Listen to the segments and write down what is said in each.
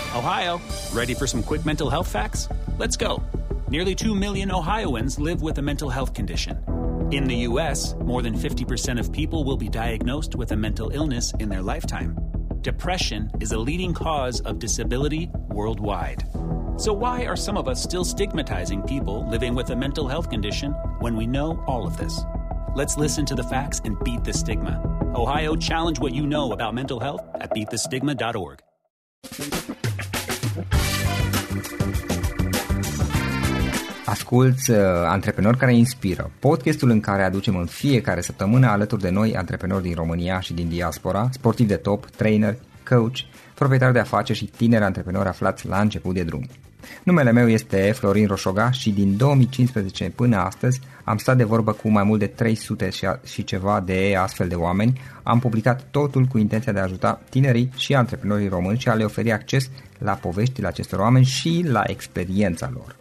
Ohio, ready for some quick mental health facts? Let's go. Nearly 2 million Ohioans live with a mental health condition. In the U.S., more than 50% of people will be diagnosed with a mental illness in their lifetime. Depression is a leading cause of disability worldwide. So why are some of us still stigmatizing people living with a mental health condition when we know all of this? Let's listen to the facts and beat the stigma. Ohio, challenge what you know about mental health at beatthestigma.org. Asculți Antreprenori care inspiră, podcastul în care aducem în fiecare săptămână alături de noi antreprenori din România și din diaspora, sportivi de top, trainer, coach, proprietari de afaceri și tineri antreprenori aflați la început de drum. Numele meu este Florin Roșoga și din 2015 până astăzi am stat de vorbă cu mai mult de 300 și ceva de astfel de oameni. Am publicat totul cu intenția de a ajuta tinerii și antreprenorii români și a le oferi acces la poveștile acestor oameni și la experiența lor.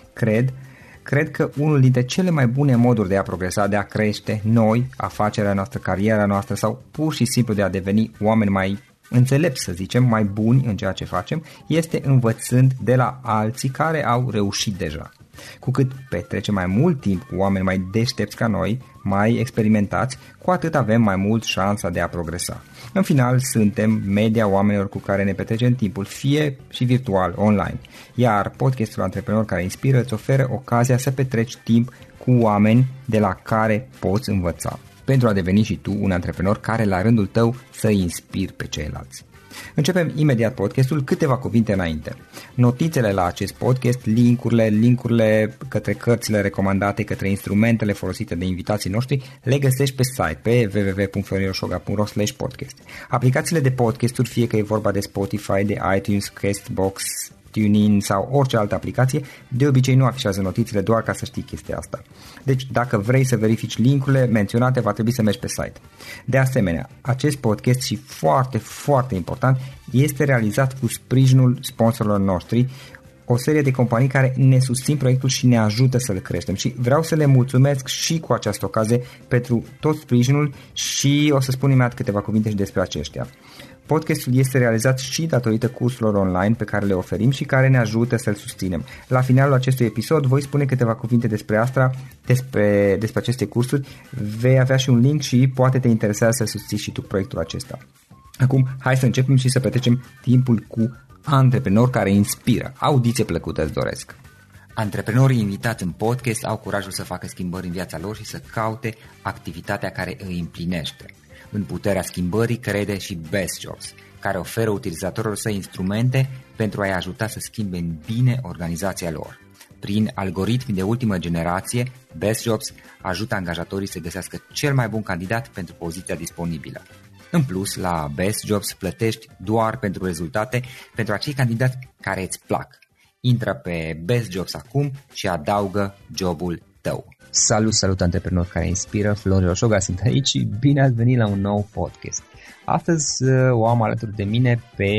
Cred că unul dintre cele mai bune moduri de a progresa, de a crește noi, afacerea noastră, cariera noastră sau pur și simplu de a deveni oameni mai înțelepți, să zicem, mai buni în ceea ce facem, este învățând de la alții care au reușit deja. Cu cât petrecem mai mult timp cu oameni mai deștepți ca noi, mai experimentați, cu atât avem mai mult șansa de a progresa. În final, suntem media oamenilor cu care ne petrecem timpul, fie și virtual, online. Iar podcastul Antreprenori care inspiră îți oferă ocazia să petreci timp cu oameni de la care poți învăța, pentru a deveni și tu un antreprenor care la rândul tău să inspiri pe ceilalți. Începem imediat podcastul, câteva cuvinte înainte. Notițele la acest podcast, linkurile către cărțile recomandate, către instrumentele folosite de invitații noștri, le găsești pe site, pe www.florinroșoga.ro/podcast. Aplicațiile de podcasturi, fie că e vorba de Spotify, de iTunes, Castbox, TuneIn sau orice altă aplicație, de obicei nu afișează notițele, doar ca să știi chestia asta. Deci dacă vrei să verifici linkurile menționate, va trebui să mergi pe site. De asemenea, acest podcast și foarte, foarte important, este realizat cu sprijinul sponsorilor noștri, o serie de companii care ne susțin proiectul și ne ajută să-l creștem și vreau să le mulțumesc și cu această ocazie pentru tot sprijinul și o să spun imediat câteva cuvinte și despre aceștia. Podcastul este realizat și datorită cursurilor online pe care le oferim și care ne ajută să-l susținem. La finalul acestui episod voi spune câteva cuvinte despre asta, despre aceste cursuri, vei avea și un link și poate te interesează să susții și tu proiectul acesta. Acum, hai să începem și să petrecem timpul cu antreprenori care inspiră. Audiție plăcută îți doresc! Antreprenorii invitați în podcast au curajul să facă schimbări în viața lor și să caute activitatea care îi împlinește. În puterea schimbării crede și Best Jobs, care oferă utilizatorilor săi instrumente pentru a-i ajuta să schimbe în bine organizația lor. Prin algoritmi de ultimă generație, Best Jobs ajută angajatorii să găsească cel mai bun candidat pentru poziția disponibilă. În plus, la Best Jobs plătești doar pentru rezultate pentru acei candidați care îți plac. Intră pe Best Jobs acum și adaugă jobul tău. Salut antreprenori care inspiră, Florin Roșoga sunt aici și bine ați venit la un nou podcast. Astăzi o am alături de mine pe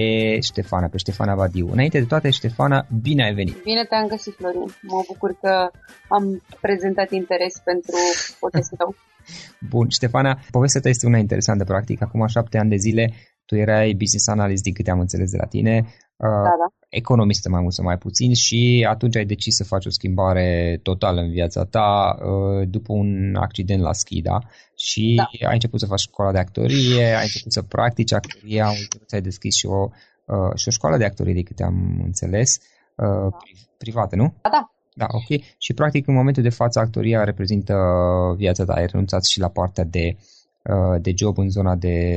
Ștefana Badiu. Înainte de toate, Ștefana, bine ai venit! Bine te-am găsit, Florin. Mă bucur că am prezentat interes pentru podcastul tău. Bun, Ștefana, povestea ta este una interesantă, practic. Acum 7 ani de zile tu erai business analyst, din câte am înțeles de la tine. Da. Economistă mai mult sau mai puțin și atunci ai decis să faci o schimbare totală în viața ta după un accident la ski, da? Și da. Ai început să faci școala de actorie, ai început să practici actoria, ai deschis și o școală de actorie, de câte am înțeles, privată, nu? Da. Da, ok. Și practic în momentul de față actoria reprezintă viața ta, ai renunțat și la partea de job în zona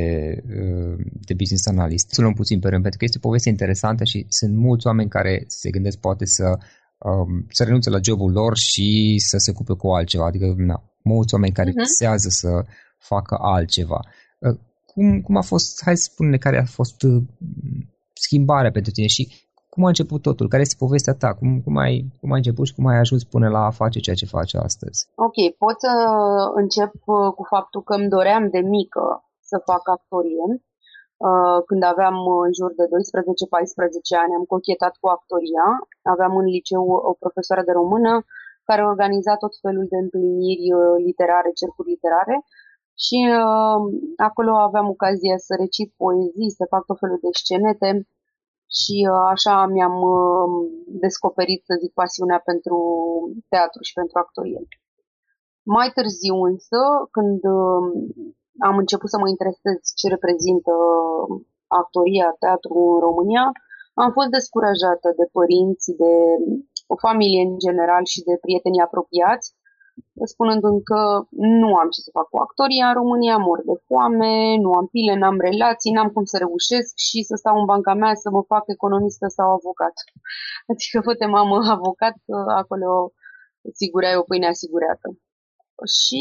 de business analyst. Să luăm puțin pe rând, pentru că este o poveste interesantă și sunt mulți oameni care se gândesc poate să renunțe la jobul lor și să se ocupe cu altceva. Adică, mulți oameni care visează să facă altceva. Cum a fost, hai să spune care a fost schimbarea pentru tine și cum a început totul? Care este povestea ta? Cum ai început și cum ai ajuns până la a face ceea ce faci astăzi? Ok, pot să încep cu faptul că îmi doream de mică să fac actorie. Când aveam în jur de 12-14 ani, am cochetat cu actoria. Aveam în liceu o profesoară de română care organiza tot felul de întâlniri literare, cercuri literare. Și acolo aveam ocazia să recit poezii, să fac tot felul de scenete. Și așa mi-am descoperit, să zic, pasiunea pentru teatru și pentru actorie. Mai târziu însă, când am început să mă interesez ce reprezintă actoria, teatru în România, am fost descurajată de părinți, de o familie în general și de prietenii apropiați, spunându-mi că nu am ce să fac cu actoria în România, mor de foame, nu am pile, n-am relații, n-am cum să reușesc și să stau în banca mea să mă fac economistă sau avocat. Adică, fă-te mamă, avocat, acolo sigur ai o pâine asigurată. Și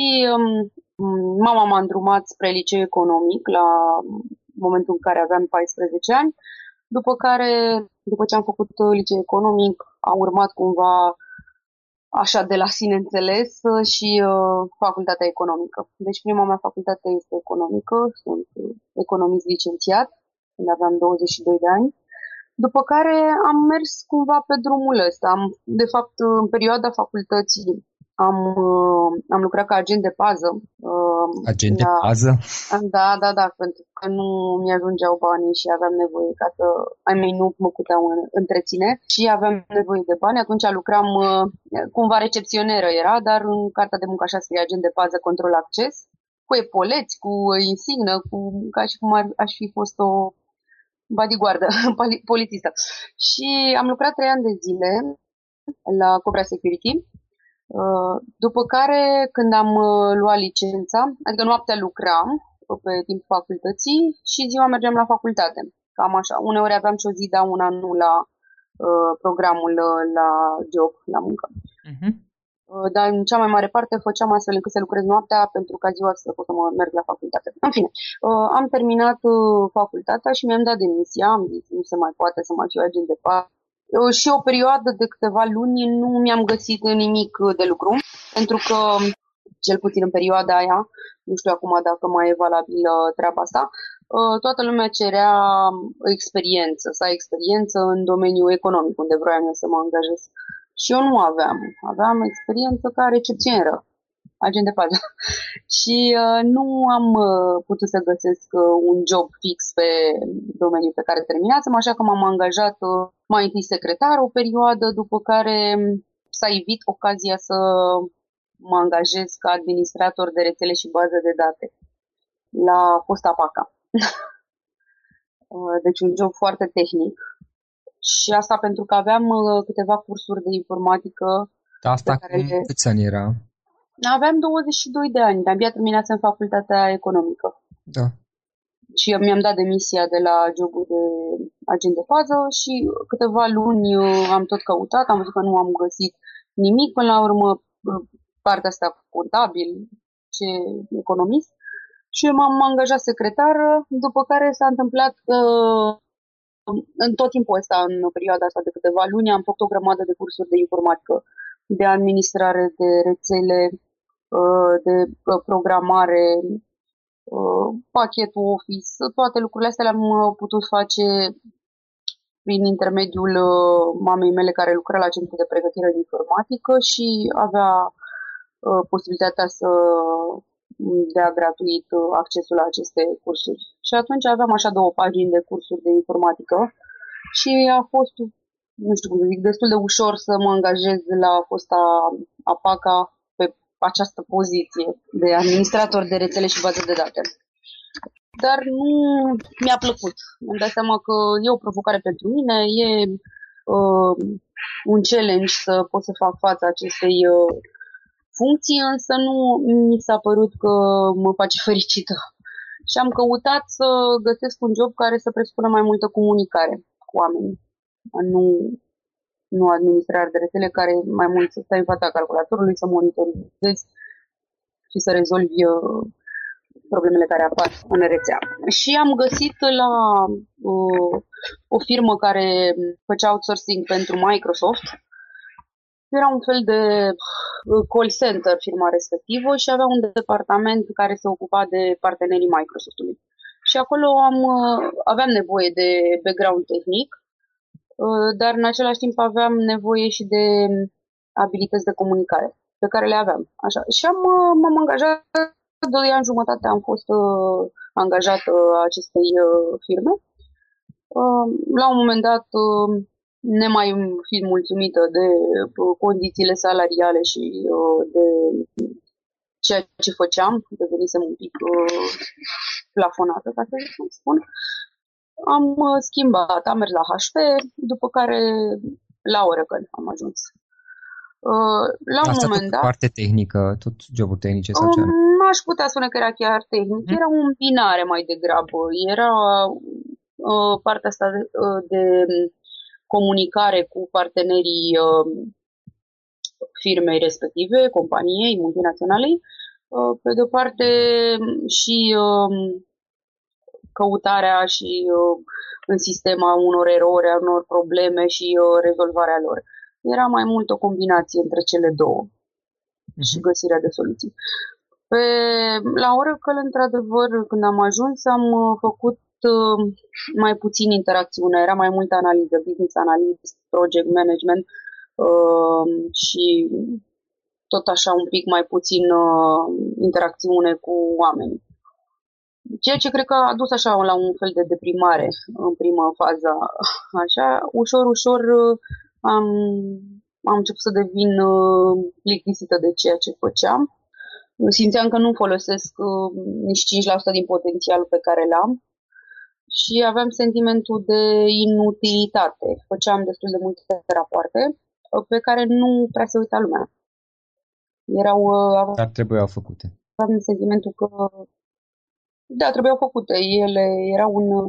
mama m-a îndrumat spre liceu economic la momentul în care aveam 14 ani, după care, după ce am făcut liceu economic, a urmat cumva așa de la sine înțeles și facultatea economică. Deci prima mea facultate este economică, sunt economist licențiat, când aveam 22 de ani. După care am mers cumva pe drumul ăsta. De fapt, în perioada facultății am lucrat ca agent de pază. Agent de pază? Da, pentru că nu mi-ajungeau banii și aveam nevoie ca să... nu mă puteau întreține și aveam nevoie de bani. Atunci lucram cumva recepționeră era, dar în cartea de muncă așa scrie agent de pază, control acces, cu epoleți, cu insignă, ca și cum aș fi fost o bodyguardă, polițistă. Și am lucrat 3 ani de zile la Cobra Security. După care, când am luat licența, adică noaptea lucram pe timpul facultății și ziua mergeam la facultate. Cam așa. Uneori aveam și o zi, dar una nu la programul la job, la muncă. Uh-huh. Dar în cea mai mare parte făceam astfel încât să lucrez noaptea pentru ca ziua să pot să mă merg la facultate. În fine, am terminat facultatea și mi-am dat demisia, am zis nu se mai poate să mai fiu agent de pază. Și o perioadă de câteva luni nu mi-am găsit nimic de lucru, pentru că, cel puțin în perioada aia, nu știu acum dacă mai e valabilă treaba asta, toată lumea cerea experiență, să ai experiență în domeniul economic, unde vroiam eu să mă angajez. Și eu nu aveam. Aveam experiență ca recepționeră, agent de pază. Și nu am putut să găsesc un job fix pe domeniul pe care terminasem, așa că m-am angajat mai întâi secretar o perioadă, după care s-a ivit ocazia să mă angajez ca administrator de rețele și bază de date la fosta PACA. Deci un job foarte tehnic. Și asta pentru că aveam câteva cursuri de informatică. Asta câți ani era? Aveam 22 de ani, de-abia terminasem facultatea economică. Da. Și eu mi-am dat demisia de la jobul de agent de pază și câteva luni am tot căutat, am văzut că nu am găsit nimic, până la urmă partea asta contabil, ce economist, și m-am angajat secretar, după care s-a întâmplat că în tot timpul ăsta, în perioada asta de câteva luni, am făcut o grămadă de cursuri de informatică, de administrare de rețele, de programare, pachetul Office, toate lucrurile astea le-am putut face prin intermediul mamei mele care lucra la centru de pregătire de informatică și avea posibilitatea să dea gratuit accesul la aceste cursuri. Și atunci aveam așa 2 pagini de cursuri de informatică și a fost, nu știu cum să zic, destul de ușor să mă angajez la fosta APACA pe această poziție de administrator de rețele și baze de date. Dar nu mi-a plăcut. Îmi dau seama că e o provocare pentru mine, e un challenge să pot să fac față acestei funcții, însă nu mi s-a părut că mă face fericită. Și am căutat să găsesc un job care să presupună mai multă comunicare cu oamenii. Nu administrare de rețele, care mai mult să stai în fața calculatorului, să monitorizezi și să rezolvi problemele care apar în rețea. Și am găsit la o firmă care făcea outsourcing pentru Microsoft. Era un fel de call center firma respectivă și avea un departament care se ocupa de partenerii Microsoftului. Și acolo aveam nevoie de background tehnic, dar în același timp aveam nevoie și de abilități de comunicare, pe care le aveam. Așa. Și m-am angajat, 2 ani jumătate am fost angajat acestei firme. La un moment dat, nemai fiind mulțumită de condițiile salariale și de ceea ce făceam, devenisem un pic plafonată, ca să spun, am schimbat, am mers la HP, după care la Oracle am ajuns. La un Asta moment tot dat... parte tehnică, tot joburi tehnice sau ce? Nu aș putea spune că era chiar tehnic, era un binare mai degrabă. Era partea asta de comunicare cu partenerii firmei respective, companiei multinaționale, pe de-o parte și căutarea și în sistem a unor erori, a unor probleme și rezolvarea lor. Era mai mult o combinație între cele două și găsirea de soluții. La Oracle, într-adevăr, când am ajuns, am făcut mai puțin interacțiune, era mai multă analiză, business analyst, project management și tot așa un pic mai puțin interacțiune cu oamenii. Ceea ce cred că a dus așa la un fel de deprimare în prima fază. Așa, ușor, ușor am început să devin plictisită de ceea ce făceam. Simțeam că nu folosesc nici 5% din potențialul pe care l-am și aveam sentimentul de inutilitate. Făceam destul de multe rapoarte pe care nu prea se uita lumea. Dar trebuiau făcute. Aveam sentimentul că da, trebuiau făcute. Ele erau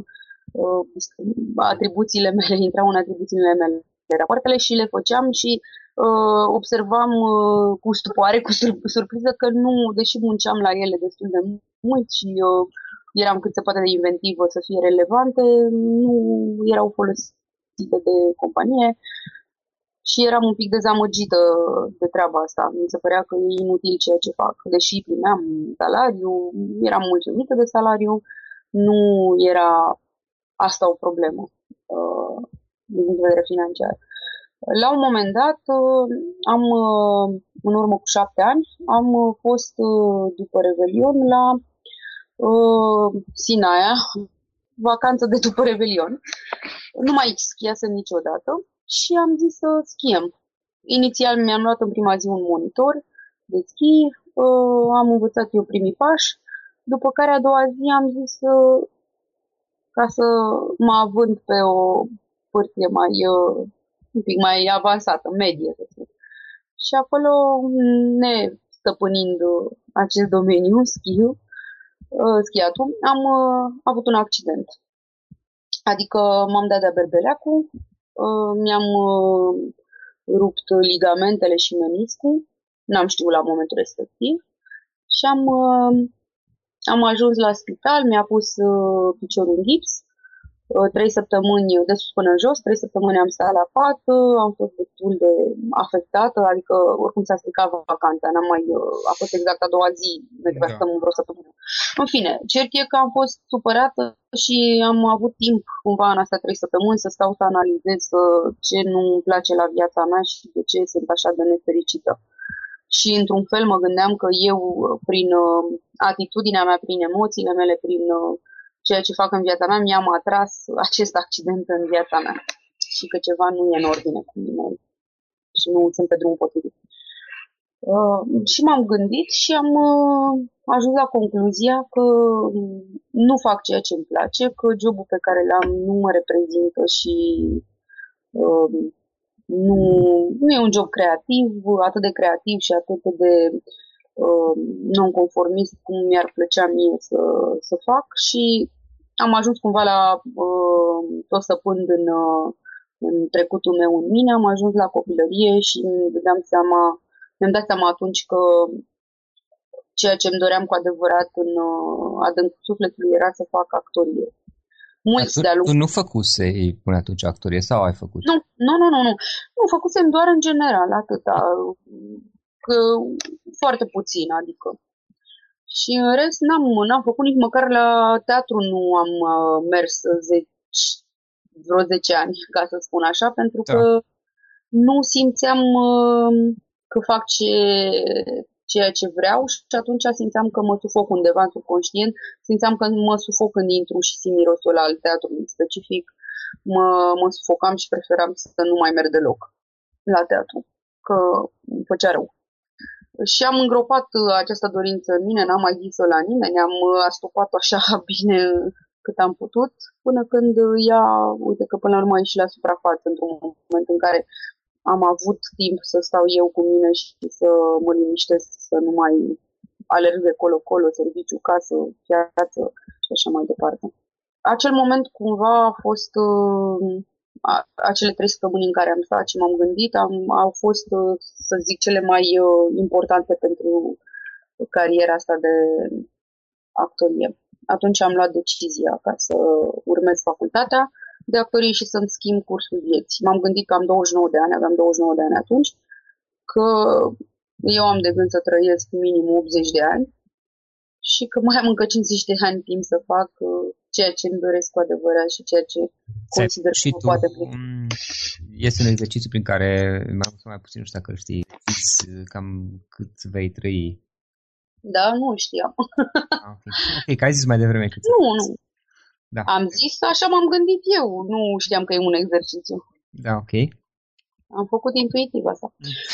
atribuțiile mele, intrau în atribuțiile mele rapoartele și le făceam și observam cu stupoare, cu surpriză că nu, deși munceam la ele destul de mult și eram cât se poate de inventivă să fie relevante, nu erau folosite de companie și eram un pic dezamăgită de treaba asta. Mi se părea că e inutil ceea ce fac. Deși primeam salariu, eram mulțumită de salariu, nu era asta o problemă din punct de vedere financiar. La un moment dat, în urmă cu 7 ani, am fost după Revelion la Sinaia, vacanță de după Revelion. Nu mai schiasem niciodată și am zis să schiem. Inițial mi-am luat în prima zi un monitor de schi, am învățat eu primii pași, după care a doua zi am zis ca să mă având pe o pârtie un pic mai avansată, medie, să zic. Și acolo, nestăpânind acest domeniu, schiatul, am avut un accident. Adică m-am dat de-a berbeleacul, mi-am rupt ligamentele și meniscul, n-am știut la momentul respectiv, și am ajuns la spital, mi-a pus piciorul în gips, 3 săptămâni de sus până în jos, 3 săptămâni am stat la pat, am fost destul de afectată, adică oricum s-a stricat vacanța, a fost exact a doua zi, ne trebuia să stăm în vreo săptămână. În fine, cert e că am fost supărată și am avut timp cumva în astea 3 săptămâni să stau să analizez ce nu-mi place la viața mea și de ce sunt așa de nefericită. Și într-un fel mă gândeam că eu, prin atitudinea mea, prin emoțiile mele, prin ceea ce fac în viața mea, mi-am atras acest accident în viața mea și că ceva nu e în ordine cu mine și nu sunt pe drumul potrivit. Și m-am gândit și am ajuns la concluzia că nu fac ceea ce îmi place, că jobul pe care l-am nu mă reprezintă și nu e un job creativ, atât de creativ și atât de non-conformist cum mi-ar plăcea mie să fac și am ajuns cumva la tot stăpând în trecutul meu în mine, am ajuns la copilărie și mi-am dat seama atunci că ceea ce îmi doream cu adevărat în adâncul sufletului era să fac actorie. Tu nu făcusei până atunci actorie sau ai făcut? Nu. Nu, făcusem doar în general, atâta. Că foarte puțin, adică. Și în rest n-am făcut nici măcar la teatru, nu am mers vreo 10 ani, ca să spun așa, pentru că nu simțeam că fac ceea ce vreau și atunci simțeam că mă sufoc undeva în subconștient, simțeam că mă sufoc când intru și simt mirosul al teatrului specific mă sufocam și preferam să nu mai merg deloc la teatru, că îmi făcea rău. Și am îngropat această dorință în mine, n-am mai zis-o la nimeni, am astupat-o așa bine cât am putut, până când ea, uite că până la urmă a ieșit la suprafață, într-un moment în care am avut timp să stau eu cu mine și să mă liniștesc, să nu mai alerg de colo-colo, serviciu, casă, piață și așa mai departe. Acel moment cumva a fost acele 3 săptămâni în care am stat și m-am gândit, au fost, să zic, cele mai importante pentru cariera asta de actorie. Atunci am luat decizia ca să urmez facultatea de actorie și să-mi schimb cursul vieții. M-am gândit că am 29 de ani, aveam 29 de ani atunci, că eu am de gând să trăiesc minim 80 de ani și că mai am încă 50 de ani timp să fac ceea ce îmi doresc cu adevărat și ceea ce consider și că poate fi. Este un exercițiu prin care, mai mult sau mai puțin, nu știu dacă știi, cam cât vei trăi. Da, nu știam. Ok, că ai zis mai devreme cât. Nu. Da. Am zis, așa m-am gândit eu. Nu știam că e un exercițiu. Da, ok. Am făcut intuitiv asta.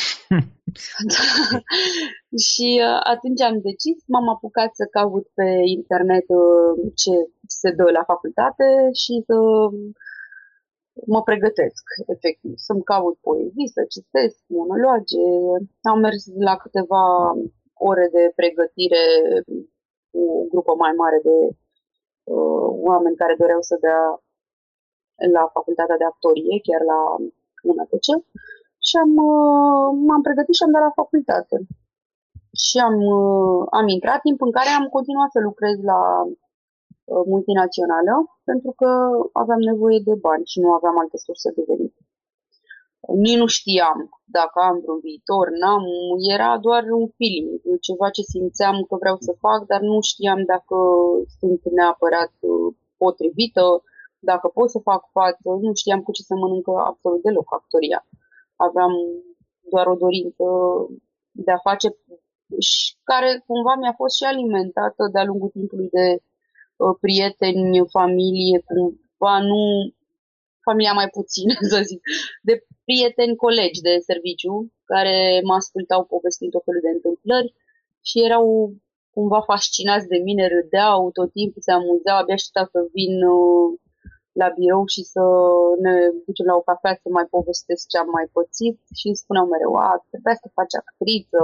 Și atunci am decis, m-am apucat să caut pe internet ce se dă la facultate și să mă pregătesc, efectiv, să-mi caut poezii, să citesc monologe. Am mers la câteva ore de pregătire cu o grupă mai mare de oameni care doreau să dea la facultatea de actorie, chiar la UNATC. Și m-am pregătit și am dat la facultate. Și am intrat, timp în care am continuat să lucrez la multinațională, pentru că aveam nevoie de bani și nu aveam alte surse de venit. Nici nu știam dacă am vreun viitor, era doar un feeling, ceva ce simțeam că vreau să fac, dar nu știam dacă sunt neapărat potrivită, dacă pot să fac față, nu știam cu ce să mănâncă absolut deloc actoria. Aveam doar o dorință de a face și care cumva mi-a fost și alimentată de-a lungul timpului de prieteni, familie, cumva nu, familia mai puțin, să zic, de prieteni, colegi de serviciu, care mă ascultau povestind tot felul de întâmplări și erau cumva fascinați de mine, râdeau, tot timpul se amuzau, abia așteptau să vin la birou și să ne ducem la o cafea să mai povestesc ce am mai pățit și îmi spuneau mereu, trebuia să faci actriță,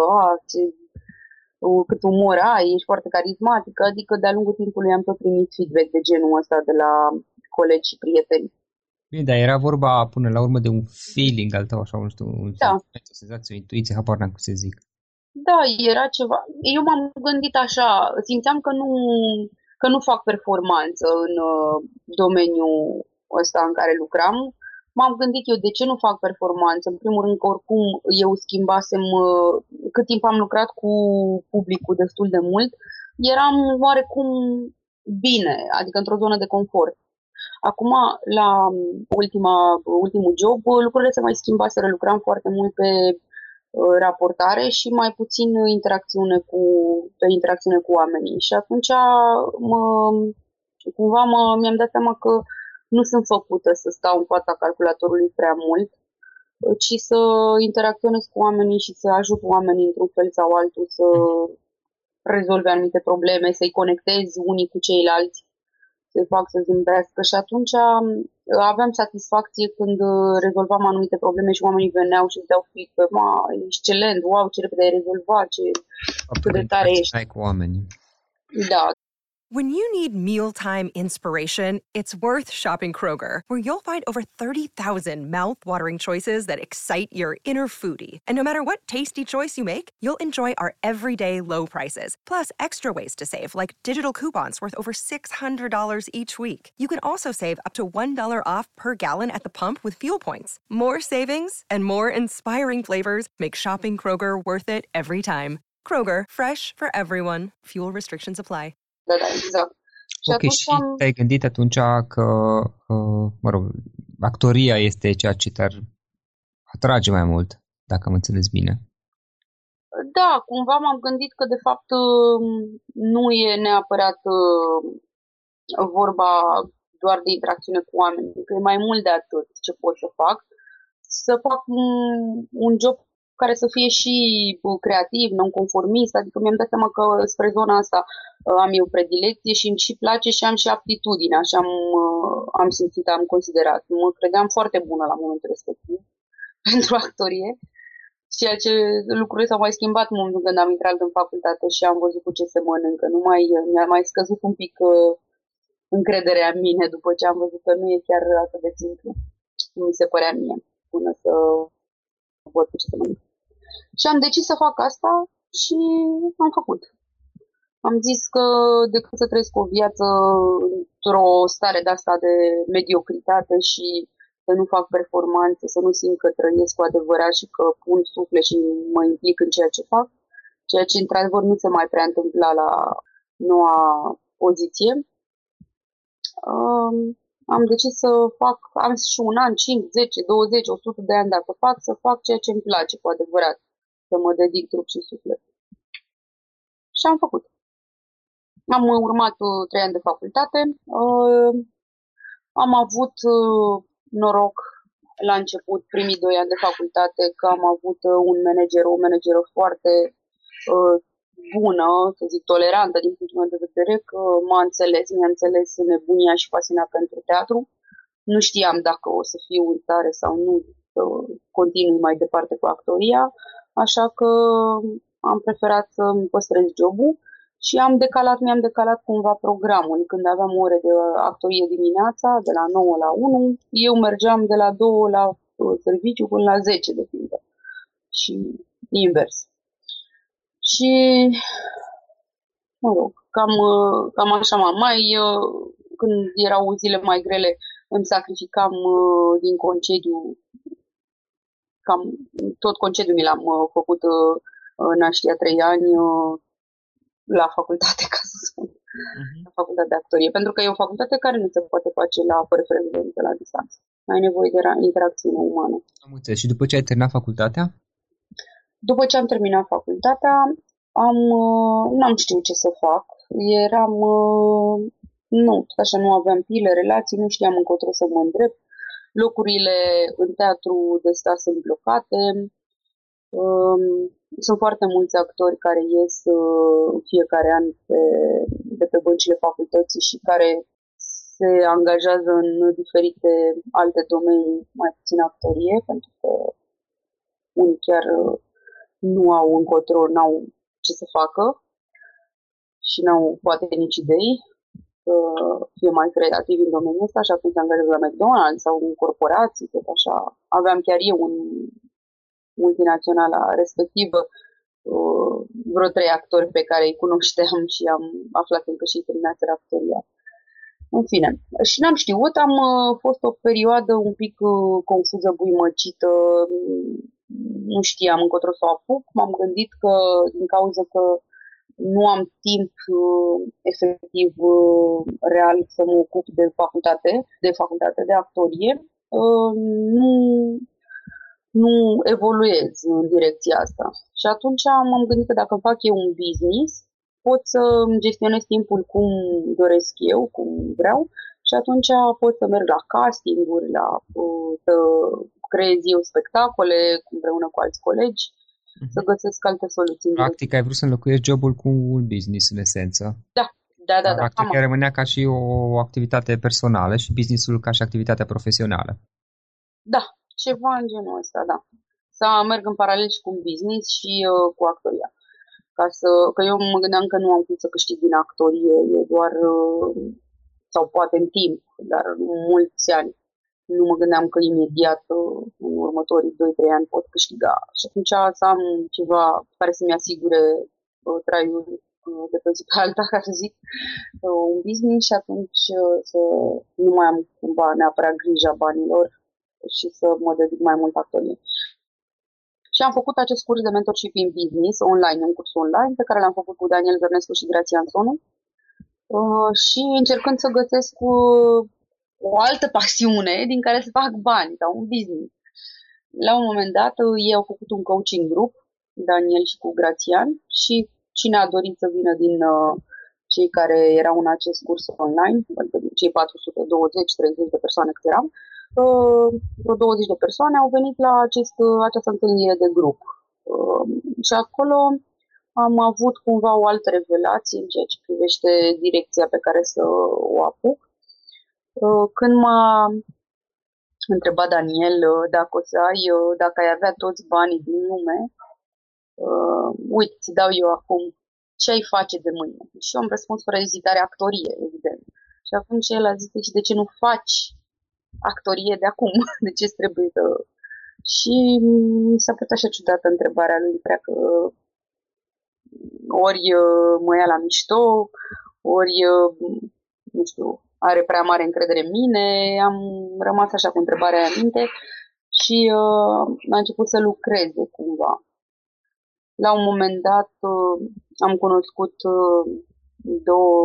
cât umor ai, ești foarte carismatică, adică de-a lungul timpului am tot primit feedback de genul ăsta de la colegi și prieteni. Bine, dar era vorba până la urmă de un feeling al tău, așa, nu știu, o senzație, o intuiție, habar n-am cum să zic. Da, era ceva. Eu m-am gândit așa, simțeam că nu fac performanță în domeniul ăsta în care lucram. M-am gândit eu, de ce nu fac performanță? În primul rând că oricum eu schimbasem, cât timp am lucrat cu publicul destul de mult, eram oarecum bine, adică într-o zonă de confort. Acum, la ultimul job, lucrurile se mai schimbaseră, lucram foarte mult pe raportare și mai puțin interacțiune cu oamenii. Și atunci cumva mi-am dat seama că nu sunt făcută să stau în fața calculatorului prea mult, ci să interacționez cu oamenii și să ajut oamenii într-un fel sau altul să rezolve anumite probleme, să-i conectez unii cu ceilalți, să-i fac să zâmbească. Și atunci aveam satisfacție când rezolvam anumite probleme și oamenii veneau și îți dau feedback, excelent, wow, ce repede ai rezolvat, cât de tare ești. Cu oamenii. Da. When you need mealtime inspiration, it's worth shopping Kroger, where you'll find over 30,000 mouth-watering choices that excite your inner foodie. And no matter what tasty choice you make, you'll enjoy our everyday low prices, plus extra ways to save, like digital coupons worth over $600 each week. You can also save up to $1 off per gallon at the pump with fuel points. More savings and more inspiring flavors make shopping Kroger worth it every time. Kroger, fresh for everyone. Fuel restrictions apply. Da, exact. Și ok, și te-ai gândit atunci că, actoria este ceea ce te-ar atrage mai mult, dacă am înțeles bine. Da, cumva m-am gândit că, de fapt, nu e neapărat vorba doar de interacțiune cu oameni, că e mai mult de atât ce pot să fac. Să fac un job care să fie și creativ, non-conformist, adică mi-am dat seama că spre zona asta am eu predilecție și îmi și place și am și aptitudine, așa am simțit, am considerat. Mă credeam foarte bună la momentul respectiv pentru actorie, ceea ce lucrurile s-au mai schimbat în momentul când am intrat în facultate și am văzut cu ce se mănâncă. Mi-a mai scăzut un pic încrederea în mine după ce am văzut că nu e chiar atât de simplu, cum mi se părea mie, până să văd cu ce se mănâncă. Și am decis să fac asta și am făcut. Am zis că decât să trăiesc o viață într-o stare de asta de mediocritate și să nu fac performanțe, să nu simt că trăiesc cu adevărat și că pun suflet și mă implic în ceea ce fac, ceea ce într-adevăr nu se mai prea întâmpla la noua poziție. Am decis să fac, am și un an, 5, 10, 20, 100 de ani dacă fac, să fac ceea ce îmi place cu adevărat, să mă dedic trup și suflet. Și am făcut. Am urmat 3 ani de facultate. Am avut noroc la început, primii 2 ani de facultate, că am avut o manageră foarte bună, să zic, tolerantă din punctul meu de vedere, că mi-a înțeles nebunia și pasiunea pentru teatru. Nu știam dacă o să fiu în stare sau nu să continui mai departe cu actoria, așa că am preferat să-mi păstrez jobul și mi-am decalat cumva programul. Când aveam ore de actorie dimineața, de la 9 la 1, eu mergeam de la 2 la serviciu până la 10 de pildă. Și invers. Și, mă rog, cam așa când erau zile mai grele, îmi sacrificam din concediu, tot concediul mi l-am făcut în aștia 3 ani la facultate, ca să spun, la facultate de actorie, pentru că e o facultate care nu se poate face fără frecvență la distanță. Ai nevoie de interacțiune umană. Am înțeles. Și după ce ai terminat facultatea? După ce am terminat facultatea, n-am știut ce să fac. Așa nu aveam pile, relații, nu știam încotro să mă îndrept. Locurile în teatru de stat sunt blocate. Sunt foarte mulți actori care ies fiecare an de pe băncile facultății și care se angajează în diferite alte domenii, mai puțin actorie, pentru că unii chiar nu au încotro, n-au ce să facă și n-au poate nici idei să fie mai creativi în domeniul ăsta și atunci se angajează la McDonald's sau în corporații, tot așa. Aveam chiar eu un multinațională respectivă, vreo 3 actori pe care îi cunoșteam și am aflat încă și terminaseră actoria. În fine, și n-am știut, am fost o perioadă un pic confuză, buimăcită, nu știam încotro să o apuc. M-am gândit că din cauza că nu am timp efectiv real să mă ocup de facultate de actorie, nu evoluez în direcția asta. Și atunci m-am gândit că dacă fac eu un business, pot să gestionez timpul cum doresc eu, cum vreau, și atunci pot să merg la casting-uri, să creez eu spectacole împreună cu alți colegi, să găsesc alte soluții. Practic ai vrut să înlocuiești jobul cu un business, în esență. Da. Practic rămânea ca și o activitate personală și businessul ca și activitatea profesională. Da, ceva în genul ăsta, da. Să merg în paralel și cu un business și cu actoria. Că eu mă gândeam că nu am cum să câștig din actorie, e doar, sau poate în timp, dar mulți ani. Nu mă gândeam că imediat, în următorii 2-3 ani, pot câștiga. Și atunci să am ceva care să-mi asigure traiul de pe zi pe alta, ca să zic, un business și atunci să nu mai am cumva neapărat grija banilor și să mă dedic mai mult actorie. Și am făcut acest curs de mentorship in business online, un curs online pe care l-am făcut cu Daniel Zărnescu și Grațian Sonu și încercând să găsesc o altă pasiune din care să fac bani sau un business. La un moment dat ei au făcut un coaching group, Daniel și cu Grațian, și cine a dorit să vină din cei care erau în acest curs online, adică cei 420-30 de persoane cât eram, vreo 20 de persoane au venit la această întâlnire de grup. Și acolo am avut cumva o altă revelație în ceea ce privește direcția pe care să o apuc. Când m-a întrebat Daniel dacă ai avea toți banii din lume, uite, ți dau eu acum, ce ai face de mâine? Și eu am răspuns fără ezitare, actorie, evident. Și atunci el a zis, de ce nu faci actorie de acum? De ce trebuie să... Și mi s-a părut așa ciudată întrebarea lui, prea că ori mă ia la mișto, ori, nu știu, are prea mare încredere în mine. Am rămas așa cu întrebarea în minte și a început să lucreze cumva. La un moment dat am cunoscut două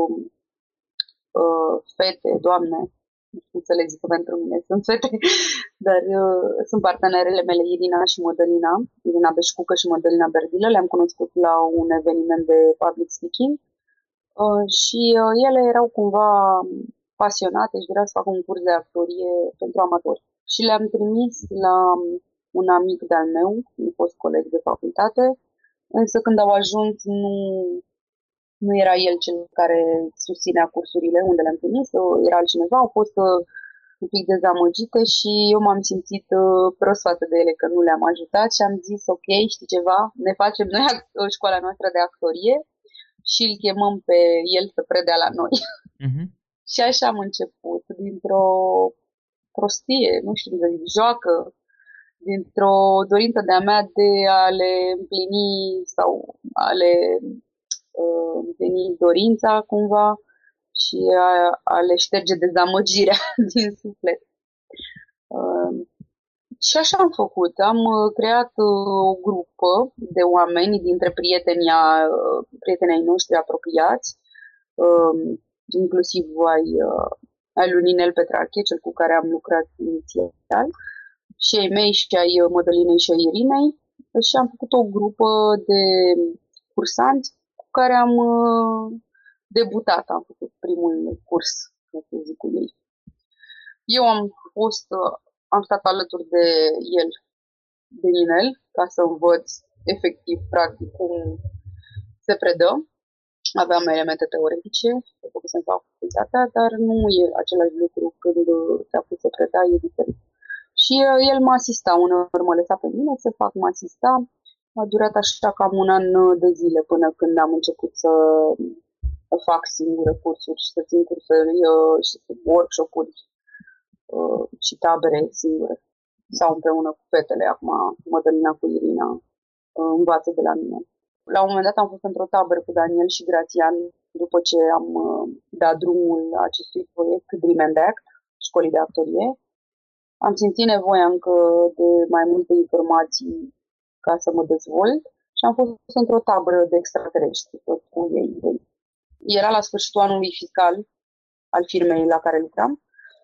fete, doamne, nu știu să le zic pentru mine, sunt fete, dar sunt partenerele mele, Irina și Mădălina, Irina Beșcucă și Mădălina Berdilă. Le-am cunoscut la un eveniment de public speaking și ele erau cumva pasionate și vreau să fac un curs de actorie pentru amatori. Și le-am trimis la un amic de-al meu, un fost coleg de facultate, însă când au ajuns nu era el cel care susținea cursurile unde le-am trimis, era altcineva, au fost un pic dezamăgite și eu m-am simțit prost față de ele că nu le-am ajutat și am zis, ok, știi ceva, ne facem noi școala noastră de actorie și îl chemăm pe el să predea la noi. Uh-huh. Și așa am început, dintr-o prostie, nu știu, de joacă, dintr-o dorință de-a mea de a le împlini sau a le împlini dorința cumva și a le șterge dezamăgirea din suflet. Și așa am făcut. Am creat o grupă de oameni dintre prietenii noștri apropiați, inclusiv ai lui Ninel Petrache, cel cu care am lucrat inițial, și ai mei și ai Mădălinei și ai Irinei, și am făcut o grupă de cursanți cu care am debutat, am făcut primul curs, să zic, cu ei. Eu am stat alături de el, de Ninel, ca să învăț efectiv, practic, cum se predă. Aveam elemente teoretice, făcusem la facultatea, dar nu e același lucru când te apuci să preda, e diferit. Și el mă asista, uneori mă lăsa pe mine să fac, mă asista. A durat așa cam un an de zile până când am început să fac singure cursuri și să țin cursuri și workshop-uri și tabere singure. Sau împreună cu fetele, acum Mădălina cu Irina învață de la mine. La un moment dat am fost într-o tabără cu Daniel și Grațian după ce am dat drumul acestui proiect Dream and Act, școlii de actorie. Am simțit nevoia încă de mai multe informații ca să mă dezvolt și am fost într-o tabără de extraterestri tot cu ei. Era la sfârșitul anului fiscal al firmei la care lucram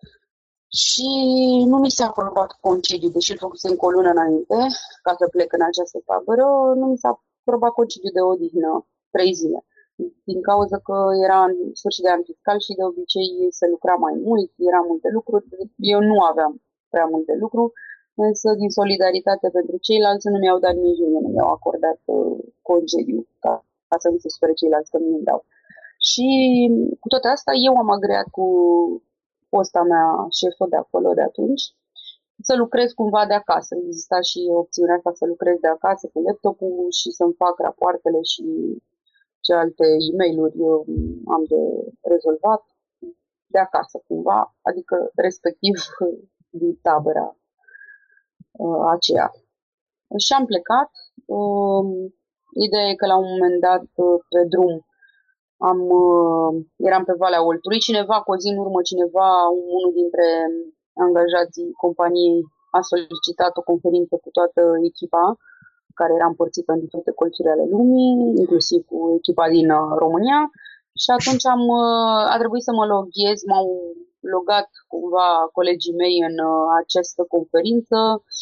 și nu mi s-a aprobat concediu, deși îl făcusem cu o lună înainte ca să plec în această tabără, nu mi s-a aprobat concediu de odihnă 3 zile. Din cauza că era în sfârșit de an fiscal și de obicei se lucra mai mult, era multe lucruri, eu nu aveam prea multe lucruri, însă din solidaritate pentru ceilalți nu mi-au dat nici mie, nu mi-au acordat concediu ca să nu se supere ceilalți că nu îmi dau. Și cu toate astea eu am agreat cu fosta mea șefă de acolo de atunci să lucrez cumva de acasă. Exista și opțiunea asta să lucrez de acasă cu laptopul și să-mi fac rapoartele și ce alte e-mail-uri am de rezolvat de acasă cumva, adică respectiv din tabăra aceea. Și am plecat. Ideea e că la un moment dat pe drum eram pe Valea Oltului, cu o zi în urmă, unul dintre angajații companiei a solicitat o conferință cu toată echipa care era împărțită în diferite colțuri ale lumii, inclusiv cu echipa din România, și atunci a trebuit să mă loghez, m-au logat cumva colegii mei în această conferință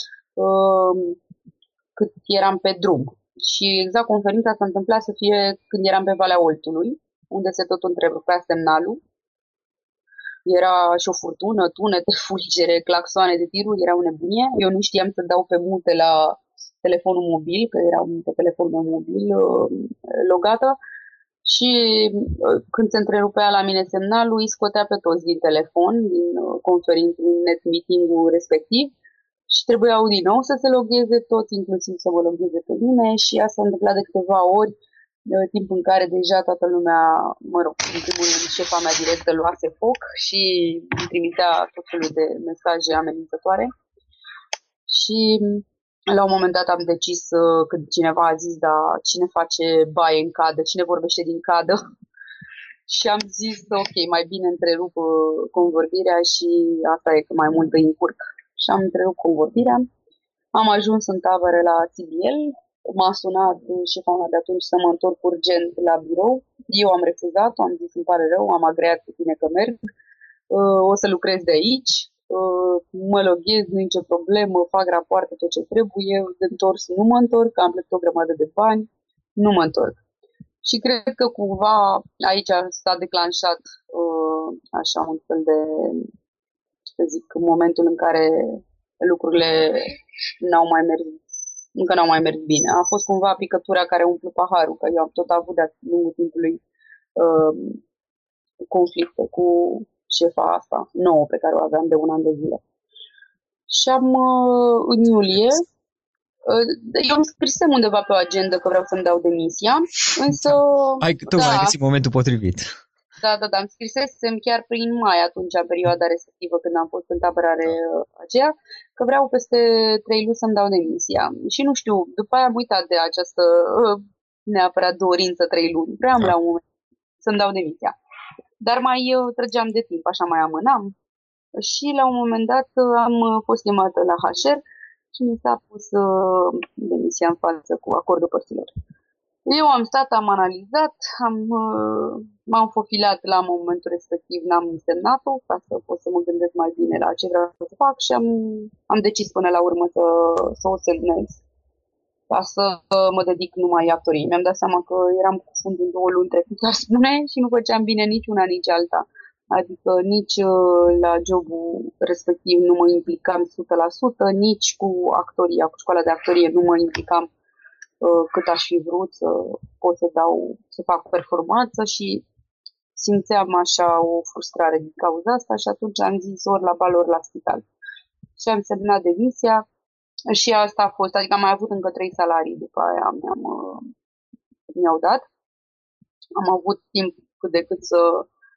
cât eram pe drum. Și exact conferința s-a întâmplat să fie când eram pe Valea Oltului unde se tot întrerupea semnalul. Era și o furtună, tunete, fulgere, claxoane de tiruri, era o nebunie. Eu nu știam să dau pe mute la telefonul mobil, că era pe telefonul meu mobil logată. Și când se întrerupea la mine semnalul, îi scotea pe toți din telefon, din conferință, din net meeting-ul respectiv și trebuiau din nou să se logheze toți, inclusiv să mă logheze pe mine și asta s-a întâmplat de câteva ori, timp în care deja toată lumea, mă rog, în primul rând șefa mea directă luase foc și îmi trimitea tot felul de mesaje amenințătoare și la un moment dat am decis, când cineva a zis, da, cine face baie în cadă, cine vorbește din cadă? Și am zis, ok, mai bine întrerup convorbirea și asta e că mai mult îi încurc. Și am întrerupt convorbirea. Am ajuns în tabără la CBL, m-a sunat șefa mea de atunci să mă întorc urgent la birou. Eu am refuzat, am zis, îmi pare rău, am agreat cu tine că merg, o să lucrez de aici. Mă loghez, nu nicio problemă, fac rapoarte, tot ce trebuie, de întors nu mă întorc, am plătit o grămadă de bani, nu mă întorc. Și cred că cumva aici s-a declanșat așa un fel de, să zic, momentul în care lucrurile încă n-au mai mers bine. A fost cumva picătura care umplu paharul, că eu am tot avut de-a lungul timpului conflicte cu șefa asta nouă pe care o aveam de un an de zile. Și în iulie, eu îmi scrisem undeva pe o agendă că vreau să-mi dau demisia, însă... Tu ai găsit momentul potrivit. Da, îmi scrisesem chiar prin mai atunci, în perioada respectivă, când am fost în tabărare aceea, că vreau peste 3 luni să-mi dau demisia. Și nu știu, după aia am uitat de această neapărat dorință 3 luni. Vreau la un moment să-mi dau demisia. Dar mai trăgeam de timp, așa mai amânam. Și la un moment dat am fost chemată la HR și mi s-a pus demisia în față cu acordul părților. Eu am stat, am analizat, m-am fofilat la momentul respectiv, n-am semnat-o ca să pot să mă gândesc mai bine la ce vreau să fac și am decis până la urmă să o semnez, ca să mă dedic numai actoriei. Mi-am dat seama că eram cu fundul în 2 luni trecut, aș spune, și nu făceam bine nici una, nici alta. Adică nici la jobul respectiv nu mă implicam 100%, nici cu actoria, cu școala de actorie nu mă implicam cât aș fi vrut să pot să fac performanță și simțeam așa o frustrare din cauza asta și atunci am zis ori la bal, ori la spital. Și am semnat demisia și asta a fost, adică am mai avut încă 3 salarii după aia mi-au dat. Am avut timp cât de cât să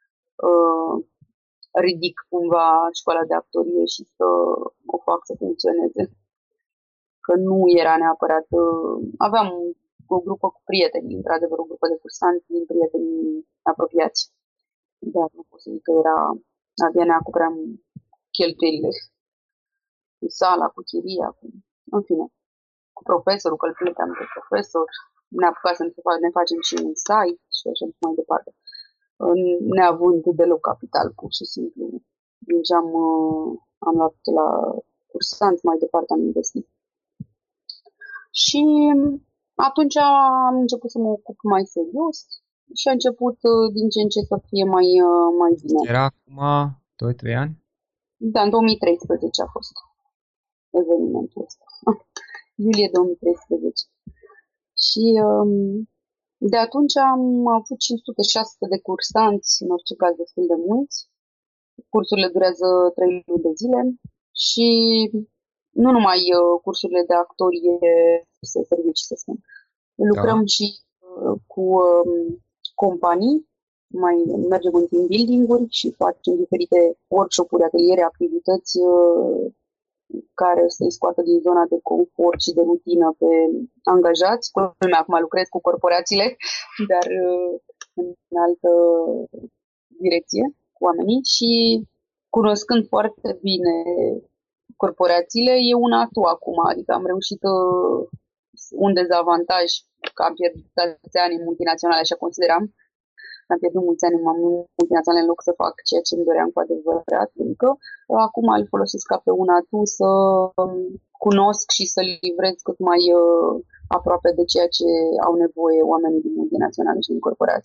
ridic cumva școala de actorie și să o fac să funcționeze. Că nu era neapărat... Aveam o grupă cu prieteni, într-adevăr o grupă de cursanți din prietenii apropiați. Dar nu pot să zic că abia ne acopeream cheltuielile cu sala, cu chiria, în fine, cu profesorul, că îl plăteam pe profesor, ne apucasem să ne facem și un site și așa mai departe. Neavând deloc capital, pur și simplu. Din ce am luat la cursanți, mai departe am investit. Și atunci am început să mă ocup mai serios și a început din ce în ce să fie mai bine. Era acum 2-3 ani? Da, în 2013 a fost evenimentul ăsta. Iulie 2013. Și de atunci am avut 500-600 de cursanți, în orice caz destul de mulți. Cursurile durează 3 luni de zile și nu numai cursurile de actorie se servicii, să spun. Lucrăm și cu companii, mai mergem în team building-uri și facem diferite workshop-uri, ateliere, activități care să-i scoată din zona de confort și de rutină pe angajați. Acum lucrez cu corporațiile, dar în altă direcție, cu oamenii și cunoscând foarte bine corporațiile, e un atu acum, adică am reușit un dezavantaj, că am pierdut ani în multinaționale, așa consideram, am pierdut mulți ani în multinaționale în loc să fac ceea ce îmi doream cu adevărat, pentru că acum îl folosesc ca pe un atu să cunosc și să livrez cât mai aproape de ceea ce au nevoie oamenii din multinaționale și din corporații.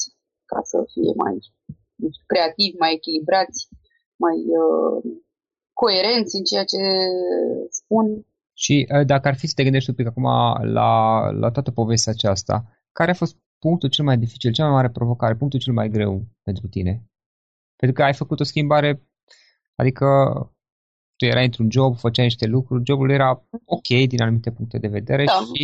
ca să fie mai creativi, mai echilibrați, mai coerenți în ceea ce spun. Și dacă ar fi să te gândești un pic acum la toată povestea aceasta, care a fost punctul cel mai dificil, cea mai mare provocare, punctul cel mai greu pentru tine? Pentru că ai făcut o schimbare, adică tu erai într-un job, făceai niște lucruri, jobul era ok din anumite puncte de vedere și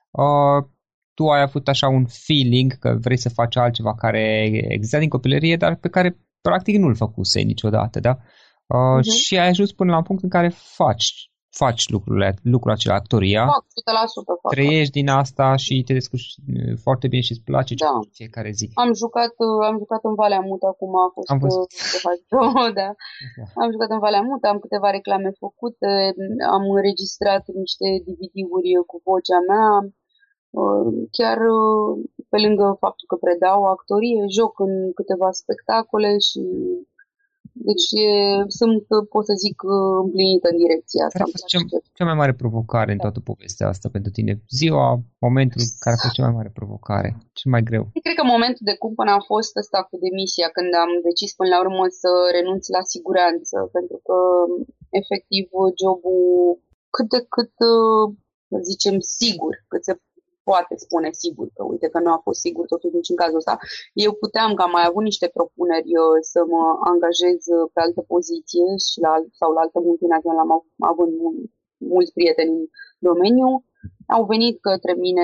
tu ai avut așa un feeling că vrei să faci altceva care exista din copilărie, dar pe care practic nu-l făcusei niciodată, da? Și ai ajuns până la un punct în care faci lucrul acela, actoria, 100% trăiești din asta și te descurci foarte bine și îți place ce faci fiecare zi. Am jucat în Valea Mut, acum a fost da. Am jucat în Valea Mut, am câteva reclame făcute, am înregistrat niște DVD-uri cu vocea mea, chiar pe lângă faptul că predau actorie, joc în câteva spectacole și deci sunt, pot să zic, împlinită în direcția asta. Care a fost cea mai mare provocare în toată povestea asta pentru tine? Momentul care a fost cea mai mare provocare, cel mai greu? Cred că momentul de cumpănă a fost ăsta cu demisia, când am decis până la urmă să renunț la siguranță, pentru că efectiv jobul cât de cât, zicem, sigur, cât se poate spune sigur, că uite că nu a fost sigur totuși nici în cazul ăsta. Eu puteam, că am mai avut niște propuneri să mă angajez pe altă poziție și sau la altă multinațională, am avut mulți prieteni în domeniu, au venit către mine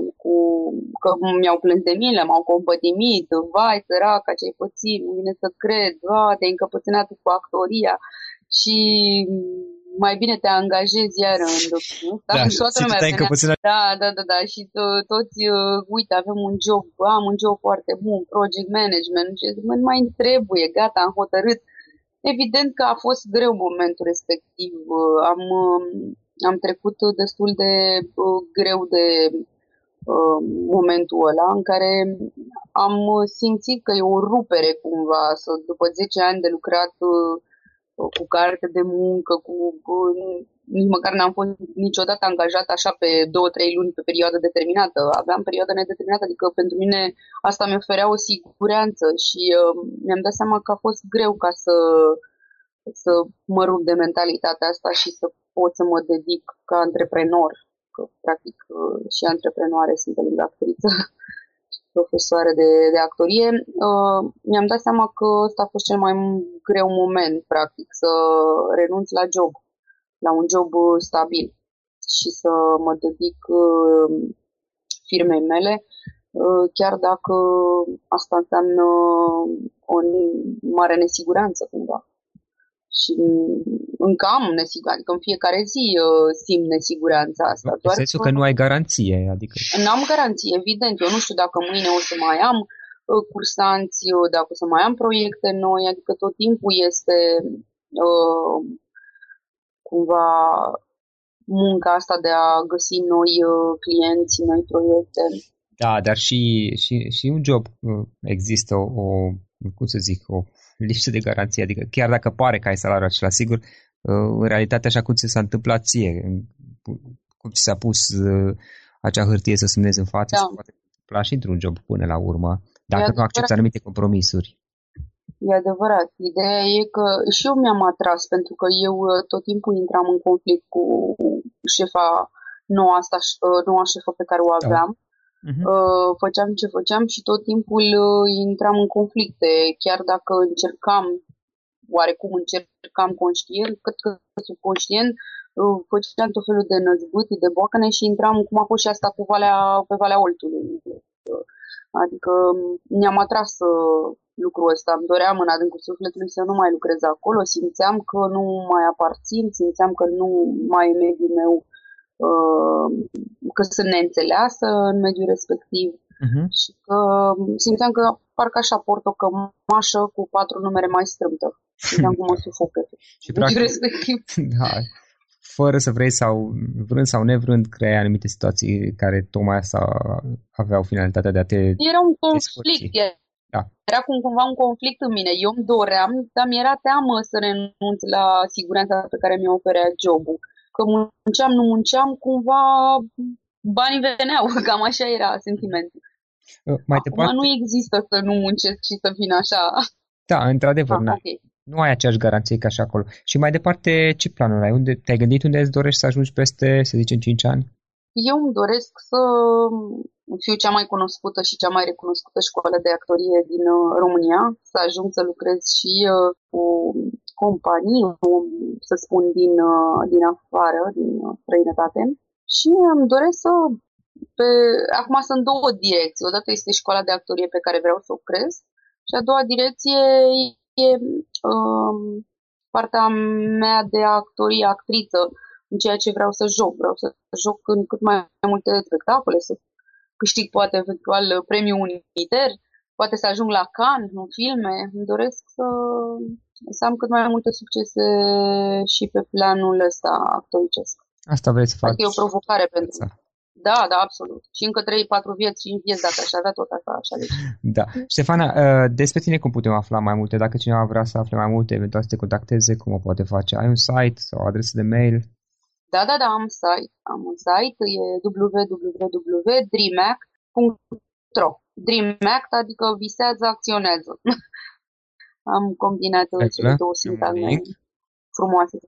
că mi-au plâns de mine, m-au compătimit, vai săraca ce-ai pățit, nu vine să cred, te-ai încăpățânat cu actoria și mai bine te angajezi iar în domeniu. Și toată lumea venea. Da. Și toți, uite, avem un job, am un job foarte bun, project management, și zic, nu mai trebuie, gata, am hotărât. Evident că a fost greu momentul respectiv. Am trecut destul de greu de momentul ăla în care am simțit că e o rupere cumva, după 10 ani de lucrat cu carte de muncă, nici măcar n-am fost niciodată angajat așa pe 2-3 luni pe perioadă determinată. Aveam perioadă nedeterminată, adică pentru mine asta mi oferea o siguranță și mi-am dat seama că a fost greu ca să mă rup de mentalitatea asta și să pot să mă dedic ca antreprenor, că practic și antreprenoare sunt pe lângă actriță, profesoară de actorie. Mi-am dat seama că ăsta a fost cel mai greu moment, practic, să renunț la job, la un job stabil și să mă dedic firmei mele, chiar dacă asta înseamnă o mare nesiguranță cumva. Și încă am nesiguranță, adică în fiecare zi simt nesiguranța asta. În sensul că nu ai garanție, adică... N-am garanție, evident. Eu nu știu dacă mâine o să mai am cursanți, dacă o să mai am proiecte noi, adică tot timpul este cumva munca asta de a găsi noi clienți, noi proiecte. Da, dar și un job există cum să zic, o lipsă de garanție, adică chiar dacă pare că ai salariul acela sigur, în realitate așa cum ți s-a întâmplat ție, cum ți s-a pus acea hârtie să semnezi în față, se poate întâmpla și într-un job până la urmă, dacă nu accepți anumite compromisuri. E adevărat. Ideea e că și eu mi-am atras, pentru că eu tot timpul intram în conflict cu șefa noua șefă pe care o aveam. Făceam ce făceam și tot timpul intram în conflicte, chiar dacă încercam conștient, cât că subconștient, făceam tot felul de năzbâti, de boacăne și intram, cum a fost și asta pe Valea Oltului. Adică mi-am atras lucrul ăsta, îmi doream în adâncul sufletului să nu mai lucrez acolo, simțeam că nu mai aparțin, simțeam că nu mai e mediul meu, că sunt neînțeleasă în mediul respectiv și că simțeam că parcă așa port o cămașă cu 4 numere mai strâmtă. Simțeam cum mă sufocă și practic, respectiv. Da, fără să vrei sau vrând sau nevrând creai anumite situații care tocmai asta aveau finalitatea de a te... Era un conflict, era cumva un conflict în mine. Eu îmi doream, dar mi-era teamă să renunț la siguranța pe care mi-o oferea jobul. Că munceam, nu munceam, cumva banii veneau, cam așa era sentimentul. Mai Acum departe... nu există să nu muncesc și să vin așa. Da, într-adevăr, Okay. Nu ai aceeași garanție ca și acolo. Și mai departe, ce planuri ai? Te-ai gândit unde îți dorești să ajungi peste, să zicem, 5 ani? Eu îmi doresc să fiu cea mai cunoscută și cea mai recunoscută școală de actorie din România, să ajung să lucrez și cu companii, să spun, din afară, din străinătate. Și îmi doresc să... Acum sunt două direcții. Odată este școala de actorie pe care vreau să o cresc și a doua direcție e partea mea de actorie, actriță, în ceea ce vreau să joc. Vreau să joc în cât mai multe spectacole, să câștig poate eventual premiul uniter, poate să ajung la Cannes, în filme. Îmi doresc să am cât mai multe succese și pe planul ăsta actoricesc. Asta vrei să faci? Adică e o provocare pentru mine. Da, absolut. Și încă 3-4 vieți, 5 vieți, dacă aș avea tot asta, așa. Da. Ștefana, despre tine cum putem afla mai multe? Dacă cineva vrea să afle mai multe, eventual să te contacteze, cum o poate face? Ai un site sau o adresă de mail? Da, am un site, e www.dreamact.ro. Dreamact, adică visează, acționează. Am combinat cele două sintagme frumoase.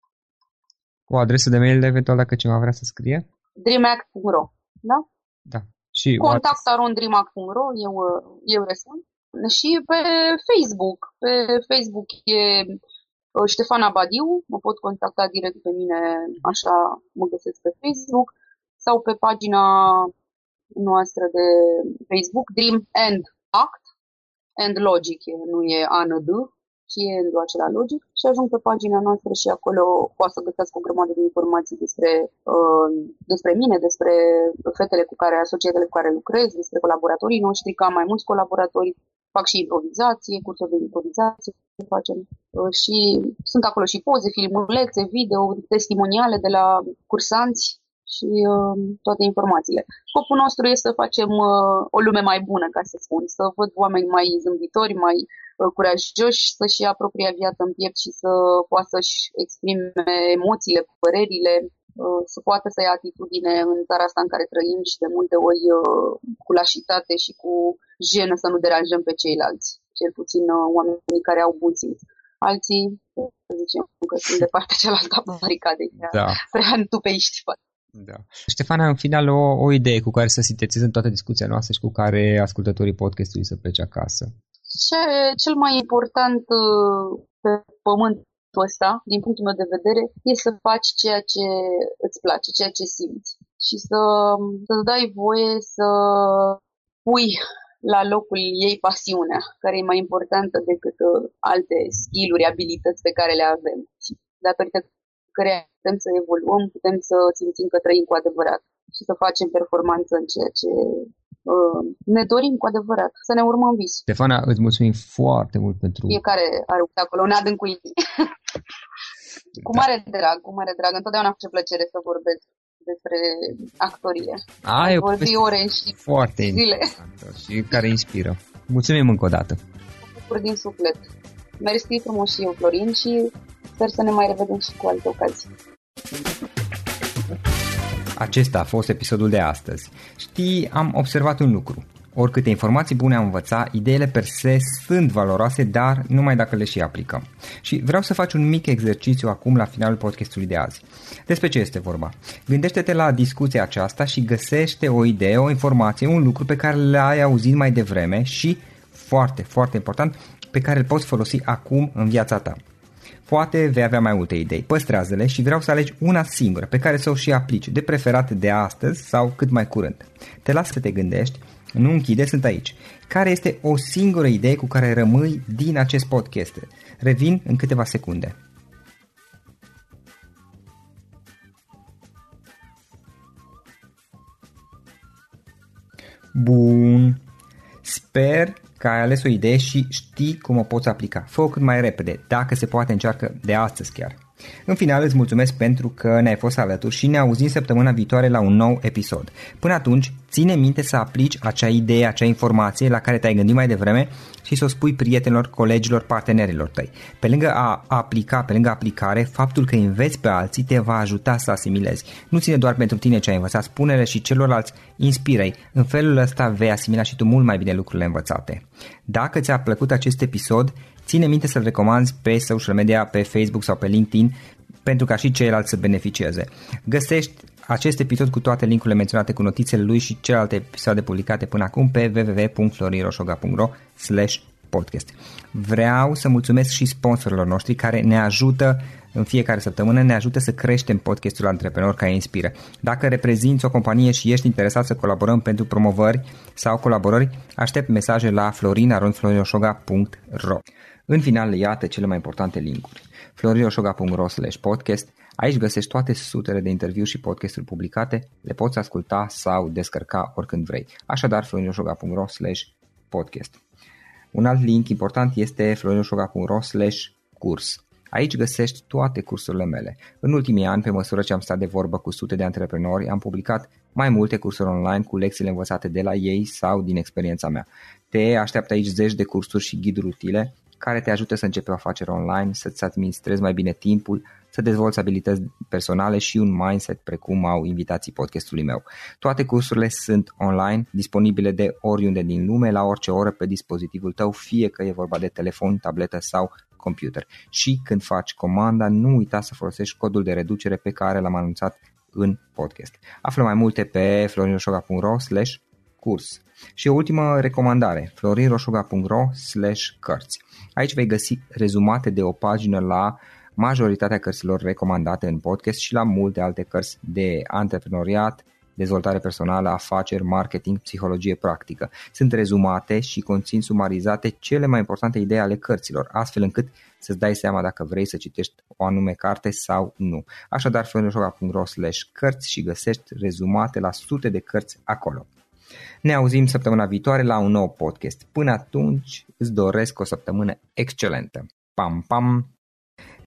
Cu o adresă de mail, eventual, dacă cineva vrea să scrie? Dreamact.ro, da? Da. Și contact@dreamact.ro, eu răspund. Și pe Facebook. Pe Facebook e Ștefana Badiu, mă pot contacta direct pe mine, așa mă găsesc pe Facebook, sau pe pagina noastră de Facebook, Dream and Act, and Logic, nu e AND, ci e în acela Logic, și ajung pe pagina noastră și acolo poate să găsesc o grămadă de informații despre mine, despre fetele cu care, asociatele cu care lucrez, despre colaboratorii noștri, că am mai mulți colaboratori, fac și improvizație, cursuri de improvizație facem și sunt acolo și poze, filmulețe, video, testimoniale de la cursanți și toate informațiile. Scopul nostru este să facem o lume mai bună, ca să spun, să văd oameni mai zâmbitori, mai curajoși, să-și ia propria viață în piept și să poată să-și exprime emoțiile, părerile, să poată să ia atitudine în țara asta în care trăim și de multe ori cu lașitate și cu jenă să nu deranjăm pe ceilalți, cel puțin oamenii care au bun simț. Alții, să zicem, că sunt de partea cealaltă a baricadei, prea întupeiști. Da. Ștefana, în final, o idee cu care să sintetizăm toată discuția noastră și cu care ascultătorii podcastului să plece acasă. Cel mai important pe pământul ăsta, din punctul meu de vedere, e să faci ceea ce îți place, ceea ce simți. Și să-ți dai voie să pui la locul ei pasiunea, care e mai importantă decât alte skill-uri, abilități pe care le avem. Și datorită care putem să evoluăm, putem să simțim că trăim cu adevărat și să facem performanță în ceea ce ne dorim cu adevărat, să ne urmăm visul. Ștefana, îți mulțumim foarte mult pentru... Fiecare are acolo un adâncuit. Cu mare drag, cu mare drag. Întotdeauna face plăcere să vorbesc despre actorie. Vorbi ore și foarte zile. Și care inspiră. Mulțumim încă o dată. Din suflet. Mersi frumos și eu, Florin, și sper să ne mai revedem și cu alte ocazii. Acesta a fost episodul de astăzi. Știi, am observat un lucru. Oricâte informații bune am învățat, ideile per se sunt valoroase, dar numai dacă le și aplicăm. Și vreau să faci un mic exercițiu acum la finalul podcastului de azi. Despre ce este vorba? Gândește-te la discuția aceasta și găsește o idee, o informație, un lucru pe care l-ai auzit mai devreme și, foarte, foarte important, pe care îl poți folosi acum în viața ta. Poate vei avea mai multe idei, păstrează-le și vreau să alegi una singură pe care să o și aplici, de preferat de astăzi sau cât mai curând. Te las să te gândești, nu închide, sunt aici. Care este o singură idee cu care rămâi din acest podcast? Revin în câteva secunde. Bun. Sper că ai ales o idee și știi cum o poți aplica. Fă-o cât mai repede, dacă se poate încearcă de astăzi chiar. În final îți mulțumesc pentru că ne-ai fost alături și ne auzim săptămâna viitoare la un nou episod. Până atunci, ține minte să aplici acea idee, acea informație la care te-ai gândit mai devreme și să o spui prietenilor, colegilor, partenerilor tăi. Pe lângă a aplica, pe lângă aplicare, faptul că înveți pe alții te va ajuta să asimilezi. Nu ține doar pentru tine ce ai învățat, spune-le și celorlalți, inspiră-i. În felul ăsta vei asimila și tu mult mai bine lucrurile învățate. Dacă ți-a plăcut acest episod, ține minte să-l recomanzi pe social media, pe Facebook sau pe LinkedIn, pentru ca și ceilalți să beneficieze. Găsești acest episod cu toate linkurile menționate, cu notițele lui și celelalte episoade publicate până acum pe www.florinrosoga.ro/podcast. Vreau să mulțumesc și sponsorilor noștri care ne ajută în fiecare săptămână, ne ajută să creștem podcastul Antreprenori care inspiră. Dacă reprezinți o companie și ești interesat să colaborăm pentru promovări sau colaborări, aștept mesaje la florin@florinrosoga.ro. În final, iată cele mai importante linkuri. florinrosoga.ro/podcast. Aici găsești toate sutele de interviuri și podcasturi publicate, le poți asculta sau descărca oricând vrei. Așadar, florinrosoga.ro/podcast. Un alt link important este florinrosoga.ro/curs. Aici găsești toate cursurile mele. În ultimii ani, pe măsură ce am stat de vorbă cu sute de antreprenori, am publicat mai multe cursuri online cu lecțiile învățate de la ei sau din experiența mea. Te așteaptă aici zeci de cursuri și ghiduri utile care te ajută să începi o afacere online, să-ți administrezi mai bine timpul, să dezvolți abilități personale și un mindset precum au invitații podcastului meu. Toate cursurile sunt online, disponibile de oriunde din lume, la orice oră pe dispozitivul tău, fie că e vorba de telefon, tabletă sau computer. Și când faci comanda, nu uita să folosești codul de reducere pe care l-am anunțat în podcast. Află mai multe pe florinrosoga.ro/curs. Și o ultimă recomandare, florinrosoga.ro/cărți. Aici vei găsi rezumate de o pagină la majoritatea cărților recomandate în podcast și la multe alte cărți de antreprenoriat, dezvoltare personală, afaceri, marketing, psihologie practică. Sunt rezumate și conțin sumarizate cele mai importante idei ale cărților, astfel încât să-ți dai seama dacă vrei să citești o anume carte sau nu. Așadar, florinrosoga.ro/cărți și găsești rezumate la sute de cărți acolo. Ne auzim săptămâna viitoare la un nou podcast. Până atunci îți doresc o săptămână excelentă. Pam, pam!